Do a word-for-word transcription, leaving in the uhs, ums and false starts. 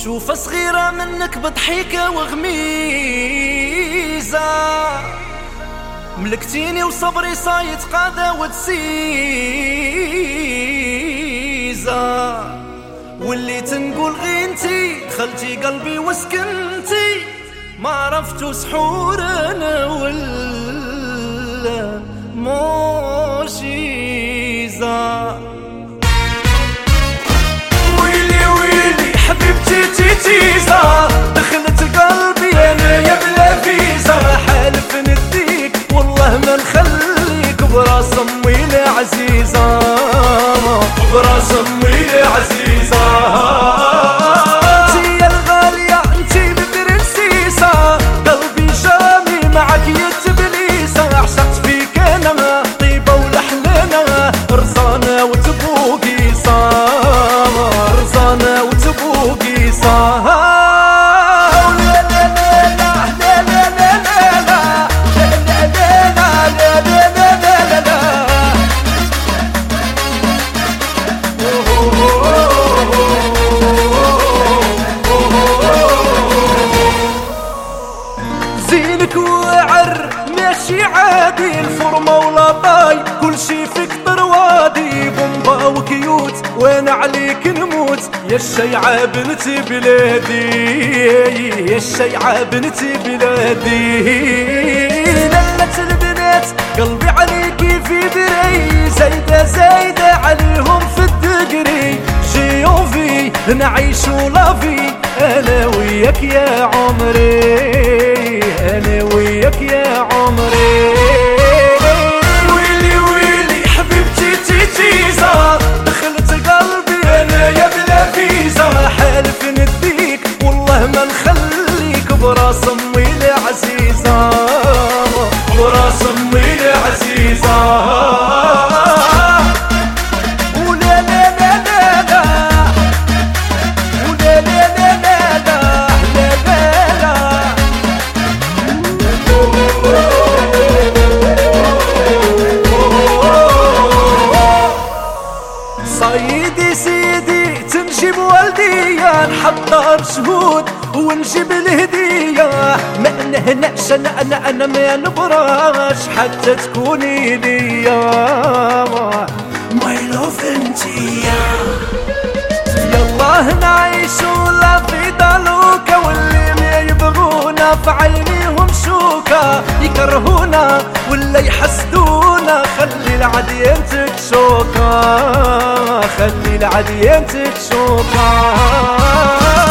شوفة صغيرة منك بضحيكة وغميزة، ملكتيني وصبري صايت قادة وتسيزة، واللي تنقول غي انتي دخلتي قلبي وسكنتي، ما عرفتو سحور انا ولا موشيزة. ويلي ويلي حبيبتي تيتيزة، دخلت قلبي انا يا بلا فيزا، حالف نديك والله ما نخليك براس امي العزيزة، براس امي العزيزة. انتي يا الغالية انتي البرنسيسة، قلبي جامي معك يا تبليسة، عشقت فيك انا طيبة ولحلنا، رزانة وتبوقيصة، رزانة وتبوقيصة. زينك وعر ماشي عادي، الفورمة ولا طاي كل شي فيك طروادي، بومبا وكيوت وانا عليك نموت، يا الشيعة بنتي بلادي، يا الشيعة بنتي بلادي. للت البنات قلبي عليكي في بري، زايدة زايدة عليهم في الدقري، جيوفي نعيشو لافي انا وياك يا عمري، انا وياك يا عمري. ويلي ويلي حبيبتي تيتيزة، دخلت قلبي انا يا بلا فيزا، حالف نديك والله ما نخليك براس امي العزيزة، براس امي العزيزة. سيدي سيدي تنجيب والدية، نحضر شهود ونجيب الهدية، ما نهنأش انا انا انا ما نبراش حتى تكوني ليا، ماي لوف انتيا. يلا نعيشو لا في دالوكا، واللي ما يبغونا في عينيهم شوكة، يكرهونا ولا يحسدونا، خلي العديان تكشوكا، خلي العديان تكشوكا.